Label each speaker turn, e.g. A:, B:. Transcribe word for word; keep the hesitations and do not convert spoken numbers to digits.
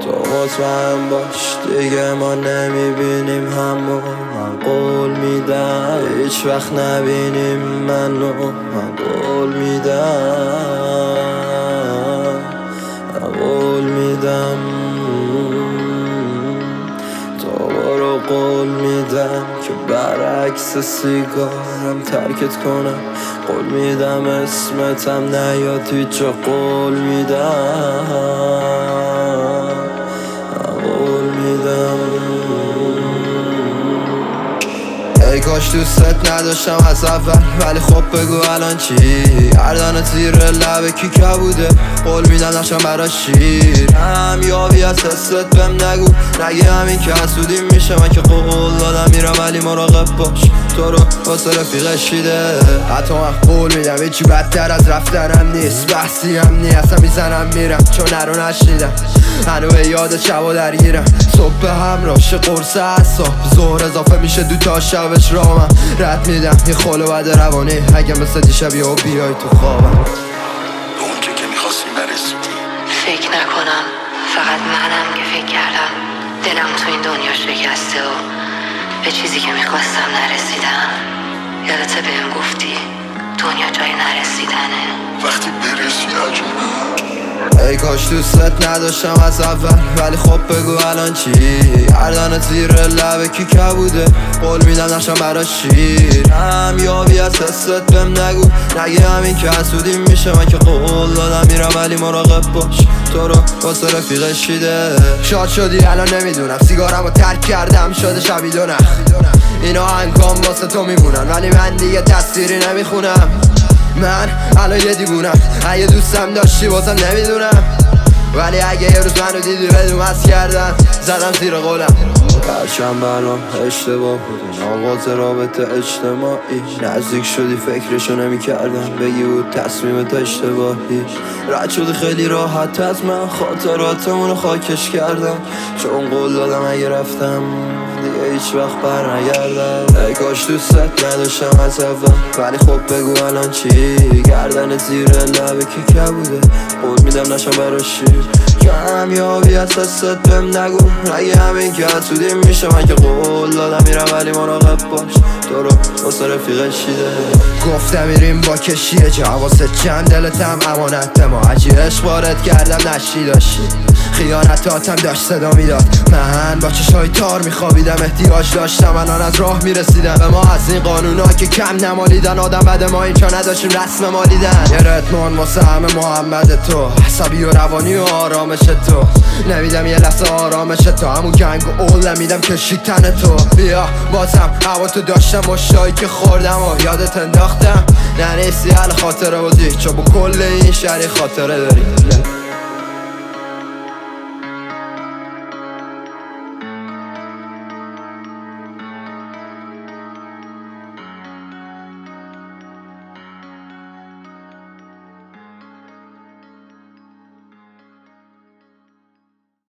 A: تو مطمئن باش دیگه ما نمیبینیم همو. من قول میدم هیچ وقت نبینیم منو. من قول میدم من قول میدم تو برو. قول میدم که برعکس سیگارم ترکت کنم. قول میدم اسمتم نیاد هیچ جا. قول میدم قول میدم. ای کاش دوستت نداشتم از اول، ولی خب بگو الان چی؟ گردن زیر لبه کی کبوده؟ قول میدم نشم برا شیر. هم یابی از حست بهم نگو، نگه همین که حسودیم میشه. من که قول دادم میرم ولی مراقب باش، تو رو واسه رفیقش شیده. حتی من قول میدم هیچی بدتر از رفتنم نیست. بحثی هم نی اصلا میزنم میرم چون نرو نشنیدم. هنو به یاد شبا درگیرم. صبح همراه شه قرص اصاب، ظهر اضافه میشه دو تا شبش رامم. رد میدم یه خلو بد روانی اگه مثل دیشب یهو بیای تو خوابم.
B: به اون که که میخواستی نرسیدی.
C: فکر نکنم فقط منم که فکر کردم دلم تو این دنیا شکسته و به چیزی که میخواستم نرسیدم. یادته بهم گفتی دنیا جای نرسیدنه.
B: وقتی برسی عجبه.
A: ای کاش دوستت نداشتم از اول، ولی خب بگو الان چی؟ گردن زیر لبه کی کبوده؟ قول میدم نشم برا شیر. هم یابی از حست بهم نگو، نگه همین که حسودیم میشه. من که قول دادم میرم ولی مراقب باش، تو رو واسه رفیقش شیده. شاد شدی الان نمیدونم، سیگارمو ترک کردم شده شبی دو نخ. اینا هنگام واسه تو میمونن ولی من دیگه تصویری نمیخونم. من الان یه دیوونم، اگه دوستم داشتی بازم نمیدونم، ولی اگه یه روز منو دیدی بدون مست کردن زدم زیر قولم. پرچم برام اشتباه بود این آغاز رابطه اجتماعی. نزدیک شدی فکرشو نمی کردم، بگی بود تصمیمت اشتباهی. رد شدی خیلی راحت از من، خاطراتمونو خاکش کردم. چون قول دادم اگه رفتم دیگه هیچ وقت بر نگردم. ای کاش دوستت نداشتم از اول، ولی خب بگو الان چی؟ گردن زیر لبه کی کبوده؟ قول میدم نشم برا شیر. کم یابی از حست بهم نگو، اگه همین که حسودیم میشه. من که قول دادم میرم ولی مراقب باش، تو رو واسه رفیقش شیده. گفتم میریم با کشیه جا، حواست چند دلتم امانت ما. عجی عشق وارد کردم نشی داشتی، خیانتاتم داشت صدا میداد. من با چشای تار میخوابیدم، احتیاج داشتم الان از راه میرسیدم. به ما از این قانونا که کم نمالیدن، آدم بد ما اینجا نداشتیم رسم مالیدن. یه رتمان واسه همه محمد تو، عصبی و روانی و آرامش تو. نمیدم یه لحظه آرامش تو، همون گنگ و اول نمیدم کشید تن تو. بیا بازم هوا تو داشتم، مشتایی که خوردم و یادت انداختم. ننیستی حل خاطره بودی، چون با کل این شهری خاطره داری.